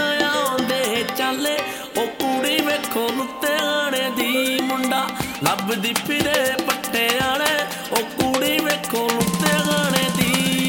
ਸਮਝਣਾ ਆਉਂਦੇ ਚਾਲੇ ਉਹ ਕੁੜੀ ਵੇਖੋ ਲੁੱਟਿਆਣੇ ਦੀ ਮੁੰਡਾ ਲੱਭਦੀ ਫਿਰੇ ਪੱਟੇ ਵਾਲੇ ਉਹ ਕੁੜੀ ਵੇਖੋ ਲੁੱਟਿਆਣੇ ਦੀ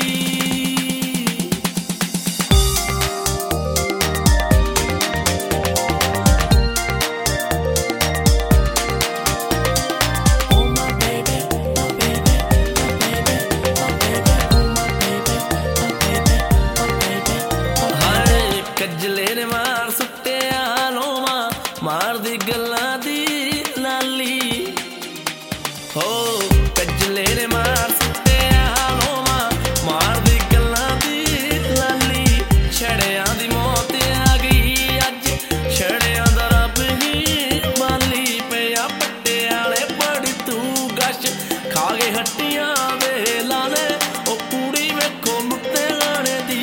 ਮਾਰਦੀ ਗੱਲਾਂ ਦੀ ਲਾਲੀ ਹੋ ਕੱਜਲੇ ਨੇ ਮਾਰ ਸੁੱਟਿਆ ਲੋਮਾ ਮਾਰਦੀ ਗੱਲਾਂ ਦੀ ਲਾਲੀ ਛੜਿਆਂ ਦੀ ਮੌਤ ਆ ਗਈ ਅੱਜ ਛੜਿਆਂ ਦਾ ਰੱਬ ਹੀ ਮਾਲੀ ਪਿਆ ਪੱਟੇ ਵਾਲੇ ਬੜੀ ਤੂੰ ਗਸ਼ ਖਾ ਗਏ ਹੱਟੀਆਂ ਦੇ ਲਾਲੇ ਉਹ ਕੁੜੀ ਵੇਖੋ ਲੁੱਟੇ ਗਾਣੇ ਦੀ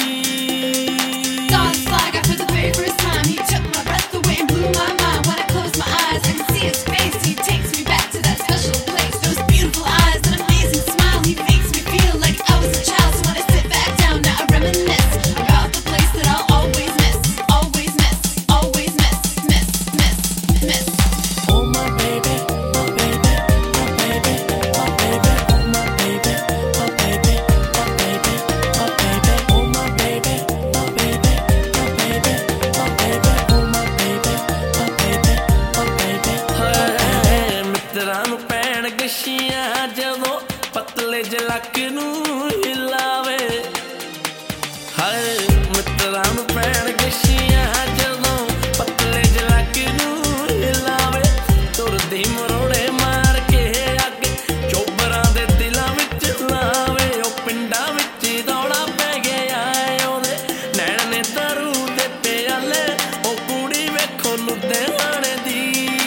ਜਦੋਂ ਪਤਲੇ ਜਲਕ ਨੂੰ ਹਿਲਾਵੇ ਹਾਏ ਮਿੱਤਰਾਂ ਨੂੰ ਪੈਣ ਗਸ਼ੀਆਂ ਜਦੋਂ ਪਤਲੇ ਜਲਕ ਨੂੰ ਹਿਲਾਵੇ ਤੁਰਦੀ ਮਰੋੜੇ ਮਾਰ ਕੇ ਅੱਗੇ ਚੋਬਰਾਂ ਦੇ ਦਿਲਾਂ ਵਿੱਚ ਲਾਵੇ ਉਹ ਪਿੰਡਾਂ ਵਿੱਚ ਦੌੜਾ ਪੈ ਗਿਆ ਉਹਦੇ ਨੈਣ ਨੇ ਦਾਰੂ ਦੇ ਪਿਆਲੇ ਉਹ ਕੁੜੀ ਵੇਖੋ ਲੁਧਿਆਣੇ ਦੀ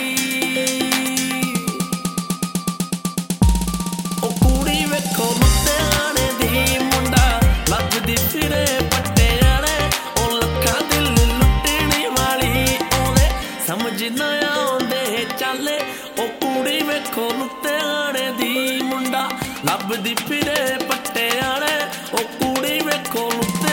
ਵੇਖੋ ਲੁਧਿਆਣੇ ਦੀ ਮੁੰਡਾ ਲੱਭਦੀ ਫਿਰੇ ਪੱਟੇ ਵਾਲੇ ਉਹ ਲੱਖਾਂ ਦਿਲ ਲੁੱਟਣੀ ਵਾਲੀ ਉਹਦੇ ਸਮਝ ਨਾ ਆਉਂਦੇ ਚਾਲੇ ਉਹ ਕੁੜੀ ਵੇਖੋ ਲੁਧਿਆਣੇ ਦੀ ਮੁੰਡਾ ਲੱਭਦੀ ਫਿਰੇ ਪੱਟੇ ਵਾਲੇ ਉਹ ਕੁੜੀ ਵੇਖੋ